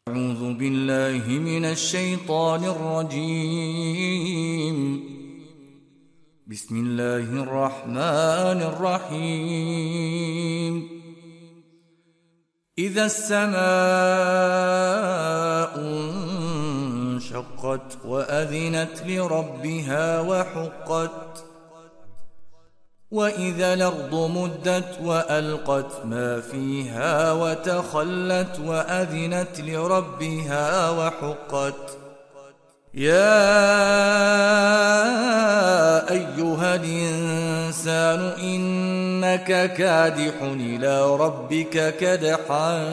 أعوذ بالله من الشيطان الرجيم. بسم الله الرحمن الرحيم. إذا السماء انشقت وأذنت لربها وحقت، وإذا الأرض مدت وألقت ما فيها وتخلت وأذنت لربها وحقت. يا أيها الإنسان إنك كادح إلى ربك كدحا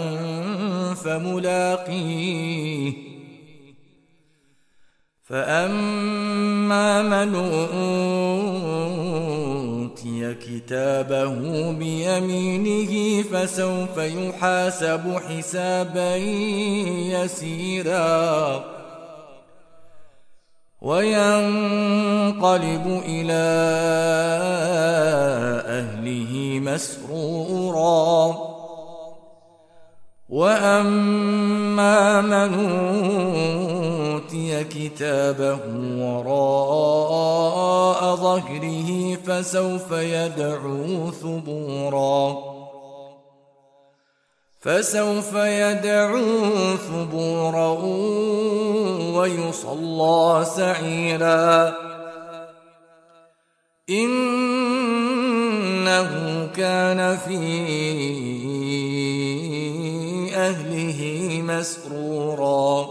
فملاقيه. فأما من أوتي كتابه بيمينه فسوف يحاسب حسابا يسيرا وينقلب إلى أهله مسرورا. وأما من أوتي كتابه وراء ظهره فسوف يدعو ثبورا ويصلى سعيرا. إنه كان في أهله مسرورا.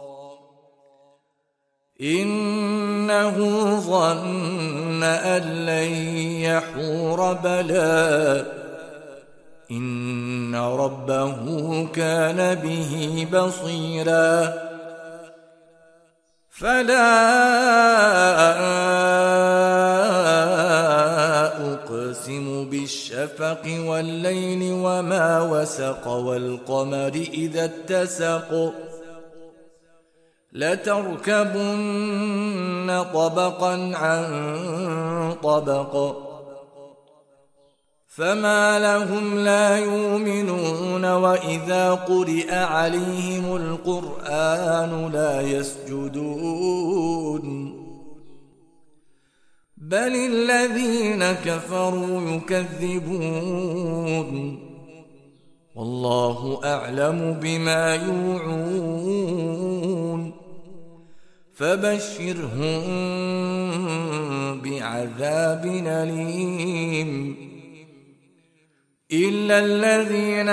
إنه ظن أن لن يحور بلى إن ربه كان به بصيرا. فلا أقسم بالشفق والليل وما وسق والقمر إذا اتسق. لتركبن طبقا عن طبق. فما لهم لا يؤمنون وإذا قرئ عليهم القرآن لا يسجدون. بل الذين كفروا يكذبون. والله أعلم بما يوعون. فبشرهم بعذاب أليم إلا الذين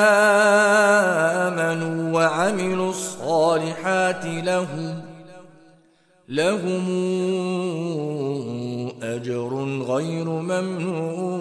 آمنوا وعملوا الصالحات لهم أجر غير ممنون.